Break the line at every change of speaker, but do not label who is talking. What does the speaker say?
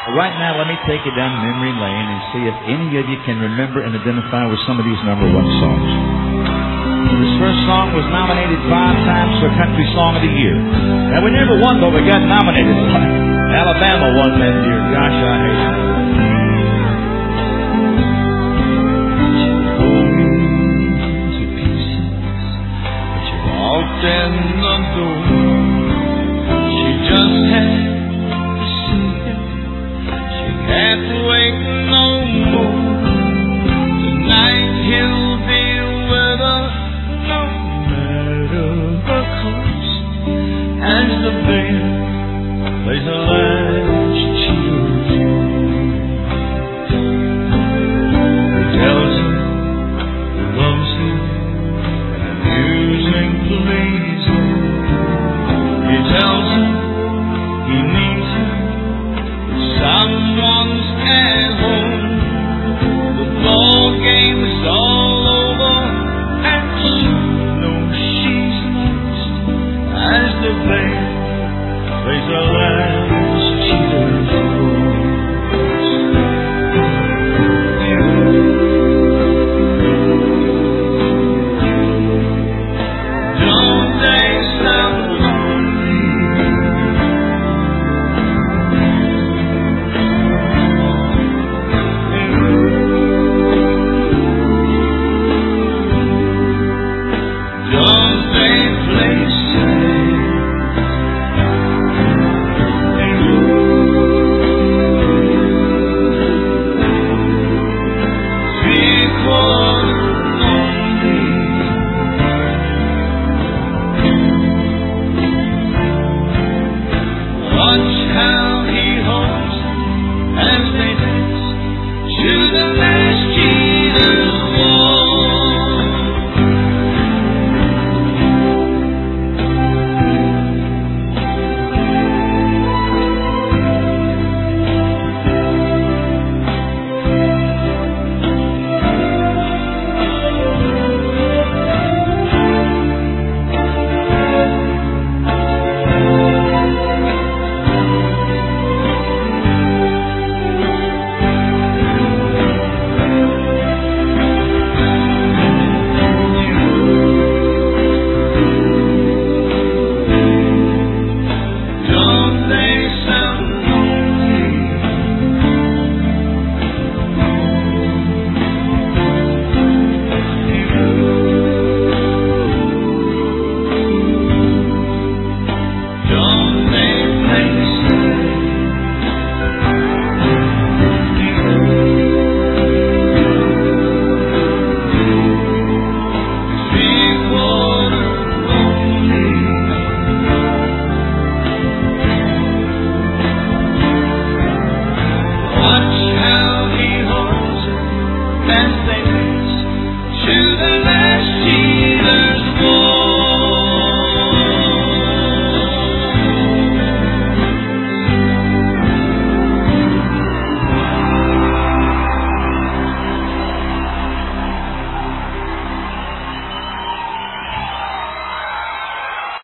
Right now, let me take you down memory lane and see if any of you can remember and identify with some of these #1 songs. This first song was nominated 5 times for Country Song of the Year. Now, we never won, but we got nominated. Alabama won that year. Gosh, I hate it.
Walked in the door. She just had to see him. She had to wait no more. Tonight he'll be with us, no matter the cost. As the band plays the last cheers, he tells her he loves him. Music pleases him. He tells her he needs her. Someone's at home. The ball game is all over, and she knows she's lost. As the band plays the last cheers. To the last